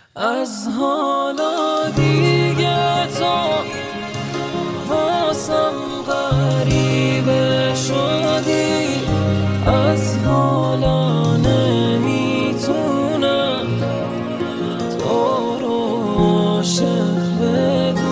از حالا دیگه تو واسم غریبه شدی، از حالا نمیتونم تو رو عاشق بدونم.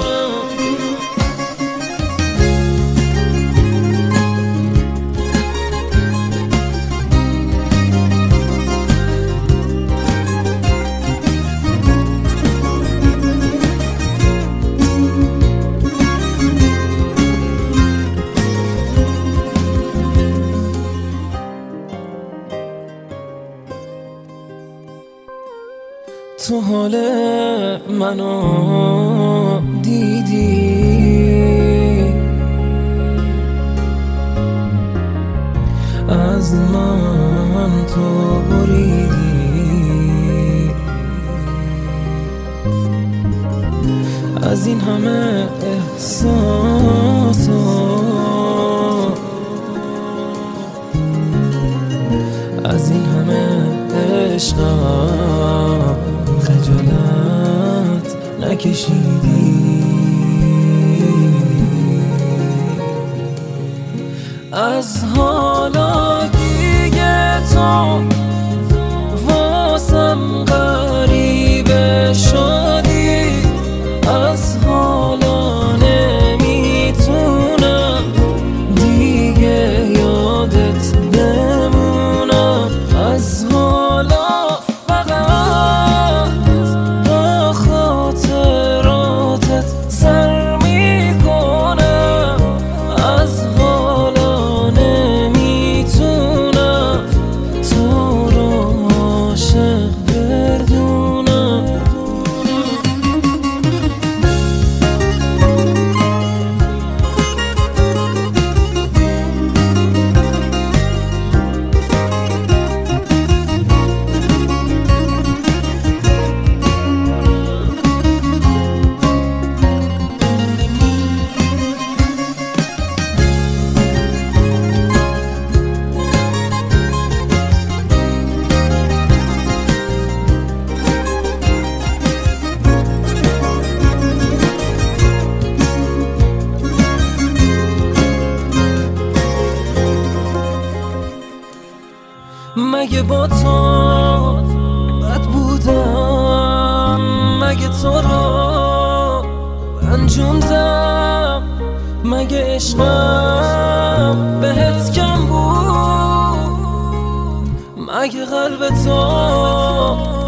تو حال منو دیدی، از من تو بریدی، از این همه احساس از این همه عشقم خجالت نکشیدی. از حالا دیگه تو واسم غریبه شدی، از حالا نمیتونم دیگه یادت بمونم. از حالا مگه با تو بد بودم، مگه تو رو رنجوندم، مگه عشقم بهت کم بود، مگه قلب تو